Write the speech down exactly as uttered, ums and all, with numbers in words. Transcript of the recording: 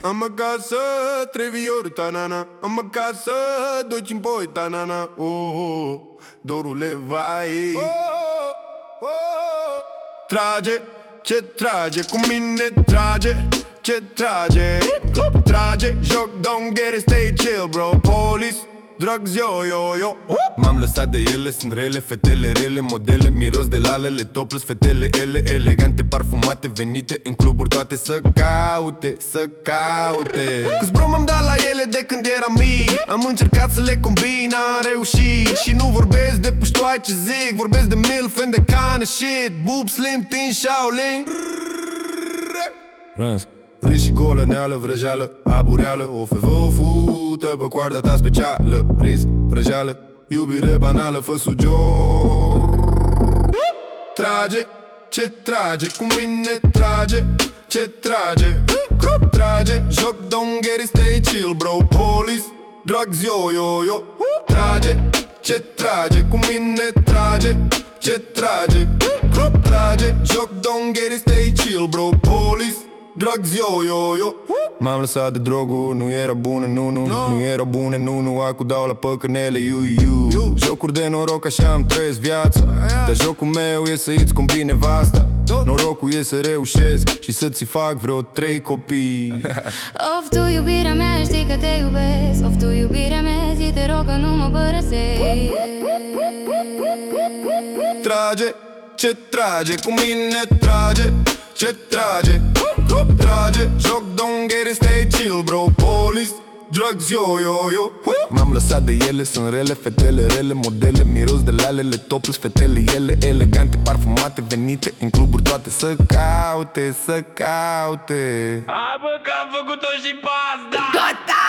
Am acasă, trei viori, tanana. Am acasă, doi cimpoi, tanana. Oh, oh, dorule, vai. Oh, oh, oh. Trage, ce trage, cu mine trage, ce trage. Trage, joc, don't get it, stay chill, bro. Police, drugs, yo, yo, yo. M-am lăsat de ele, sunt rele, fetele rele, modele, miros de lalele, topless, fetele ele, elegante, parfumate, venite în cluburi toate să caute, să caute. Cause bro, m-am dat la ele de când eram mic. Am încercat să le combin, am reușit. Și nu vorbesc de puștoai ce zic, vorbesc de milf and the kind of shit. Boob, slim, thin, Shaolin. Rans. Râs și golăneală, vrăjeală, abureală. O fevă o fută pe coarda ta specială. Risc, vrăjeală, iubire banală, fă sugior. Trage, ce trage, cu mine trage, ce trage. Trage, joc, don't get it, stay chill, bro. Police, drugs, yo, yo, yo. Trage, ce trage, cu mine trage, ce trage. Trage, joc, don't get it, stay chill, bro. Police, drugs, yo, yo, yo. M-am lăsat de droguri, nu era bună, nu, nu no. Nu era bună, nu, nu, acu dau la păcănele, you, you, you. Jocuri de noroc, așa îmi trăiesc viața. Dar jocul meu e să îți combine nevasta. Norocul e să reușesc și să-ți fac vreo trei copii. Of tu iubirea mea, știi că te iubesc. Of tu iubirea mea, zi te rog că nu mă părăsești. Trage, ce trage, cu mine trage, ce trage. Trage, joc, don't get it, stay chill, bro. Police, drugs, yo, yo, yo. M-am lăsat de ele, sunt rele, fetele rele, modele, miros de lalele, topless, fetele ele, elegante, parfumate, venite în cluburi toate să caute, să caute. Hai bă că am făcut-o și pe asta! Gata!